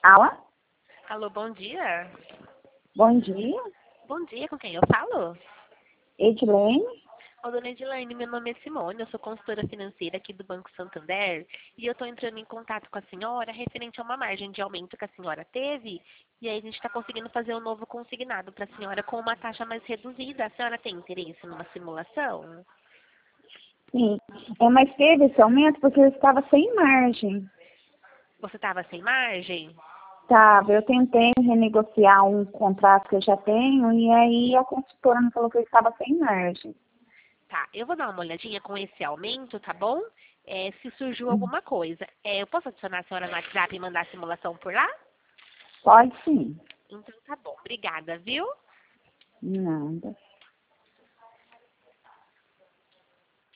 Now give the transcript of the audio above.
Alô? Alô, bom dia. Bom dia. Bom dia, com quem eu falo? Edilene? Ô, dona Edilene, meu nome é Simone, eu sou consultora financeira aqui do Banco Santander e eu estou entrando em contato com a senhora referente a uma margem de aumento que a senhora teve e aí a gente está conseguindo fazer um novo consignado para a senhora com uma taxa mais reduzida. A senhora tem interesse numa simulação? Sim. Mas teve esse aumento porque eu estava sem margem. Você estava sem margem? Tava, eu tentei renegociar um contrato que eu já tenho e aí a consultora me falou que eu estava sem margem. Tá, eu vou dar uma olhadinha com esse aumento, tá bom? Se surgiu Hum. alguma coisa. Eu posso adicionar a senhora no WhatsApp e mandar a simulação por lá? Pode sim. Então tá bom, obrigada, viu? Nada.